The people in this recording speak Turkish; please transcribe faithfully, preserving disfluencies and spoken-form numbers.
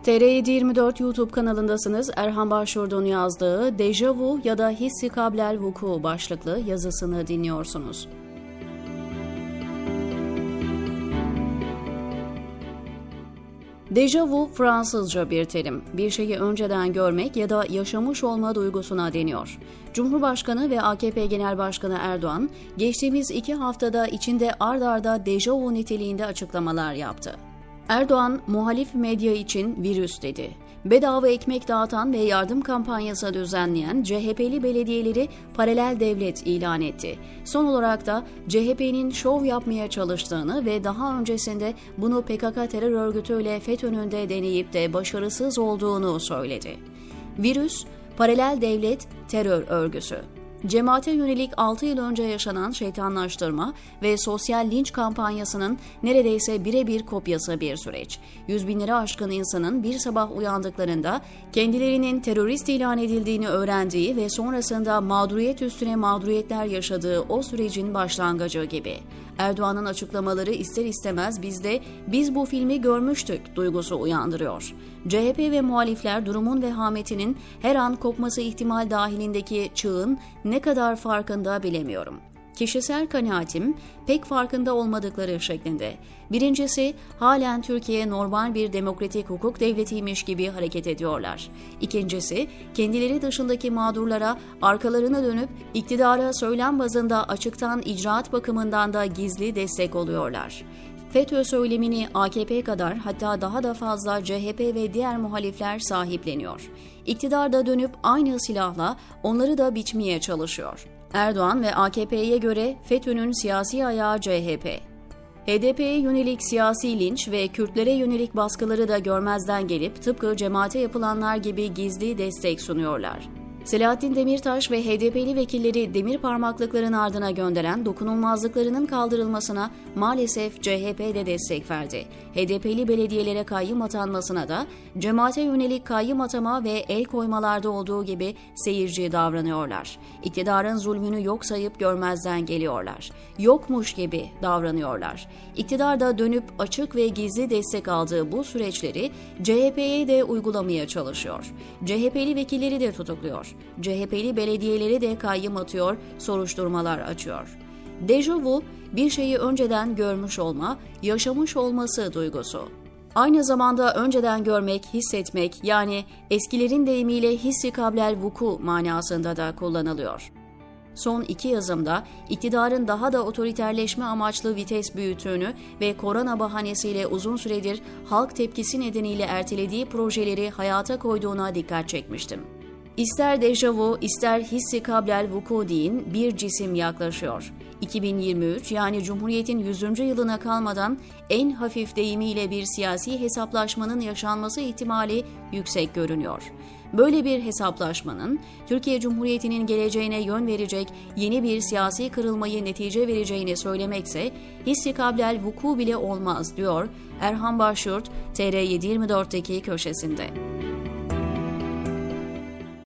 T R yedi yirmi dört YouTube kanalındasınız. Erhan Başvurdu'nun yazdığı Dejavu ya da Hissi Kablel Vuku başlıklı yazısını dinliyorsunuz. Dejavu Fransızca bir terim. Bir şeyi önceden görmek ya da yaşamış olma duygusuna deniyor. Cumhurbaşkanı ve A K P Genel Başkanı Erdoğan, geçtiğimiz iki haftada içinde ard arda dejavu niteliğinde açıklamalar yaptı. Erdoğan, muhalif medya için virüs dedi. Bedava ekmek dağıtan ve yardım kampanyası düzenleyen C H P'li belediyeleri paralel devlet ilan etti. Son olarak da C H P'nin şov yapmaya çalıştığını ve daha öncesinde bunu P K K terör örgütüyle FETÖ'nün de deneyip de başarısız olduğunu söyledi. Virüs, paralel devlet terör örgüsü. Cemaate yönelik altı yıl önce yaşanan şeytanlaştırma ve sosyal linç kampanyasının neredeyse birebir kopyası bir süreç. Yüz binleri aşkın insanın bir sabah uyandıklarında kendilerinin terörist ilan edildiğini öğrendiği ve sonrasında mağduriyet üstüne mağduriyetler yaşadığı o sürecin başlangıcı gibi. Erdoğan'ın açıklamaları ister istemez bizde "biz bu filmi görmüştük" duygusu uyandırıyor. C H P ve muhalifler durumun vehametinin her an kopması ihtimal dahilindeki çığın ne kadar farkında bilemiyorum. Kişisel kanaatim pek farkında olmadıkları şeklinde. Birincisi, halen Türkiye normal bir demokratik hukuk devletiymiş gibi hareket ediyorlar. İkincisi, kendileri dışındaki mağdurlara arkalarına dönüp iktidara söylem bazında açıktan icraat bakımından da gizli destek oluyorlar. FETÖ söylemini A K P kadar hatta daha da fazla C H P ve diğer muhalifler sahipleniyor. İktidar da dönüp aynı silahla onları da biçmeye çalışıyor. Erdoğan ve A K P'ye göre FETÖ'nün siyasi ayağı C H P. H D P'ye yönelik siyasi linç ve Kürtlere yönelik baskıları da görmezden gelip tıpkı cemaate yapılanlar gibi gizli destek sunuyorlar. Selahattin Demirtaş ve H D P'li vekilleri demir parmaklıkların ardına gönderen dokunulmazlıklarının kaldırılmasına maalesef C H P de destek verdi. H D P'li belediyelere kayyum atanmasına da cemaate yönelik kayyum atama ve el koymalarda olduğu gibi seyirci davranıyorlar. İktidarın zulmünü yok sayıp görmezden geliyorlar. Yokmuş gibi davranıyorlar. İktidar da dönüp açık ve gizli destek aldığı bu süreçleri C H P'ye de uygulamaya çalışıyor. C H P'li vekilleri de tutukluyor. C H P'li belediyeleri de kayyum atıyor, soruşturmalar açıyor. Dejavu, bir şeyi önceden görmüş olma, yaşamış olması duygusu. Aynı zamanda önceden görmek, hissetmek, yani eskilerin deyimiyle hissi kablel vuku manasında da kullanılıyor. Son iki yazımda iktidarın daha da otoriterleşme amaçlı vites büyüttüğünü ve korona bahanesiyle uzun süredir halk tepkisi nedeniyle ertelediği projeleri hayata koyduğuna dikkat çekmiştim. İster dejavu, ister hissi kablel vuku deyin, bir cisim yaklaşıyor. iki bin yirmi üç yani Cumhuriyet'in yüzüncü yılına kalmadan en hafif deyimiyle bir siyasi hesaplaşmanın yaşanması ihtimali yüksek görünüyor. Böyle bir hesaplaşmanın Türkiye Cumhuriyeti'nin geleceğine yön verecek yeni bir siyasi kırılmayı netice vereceğini söylemekse hissi kablel vuku bile olmaz diyor Erhan Başvurt T R yedi yirmi dört'teki köşesinde.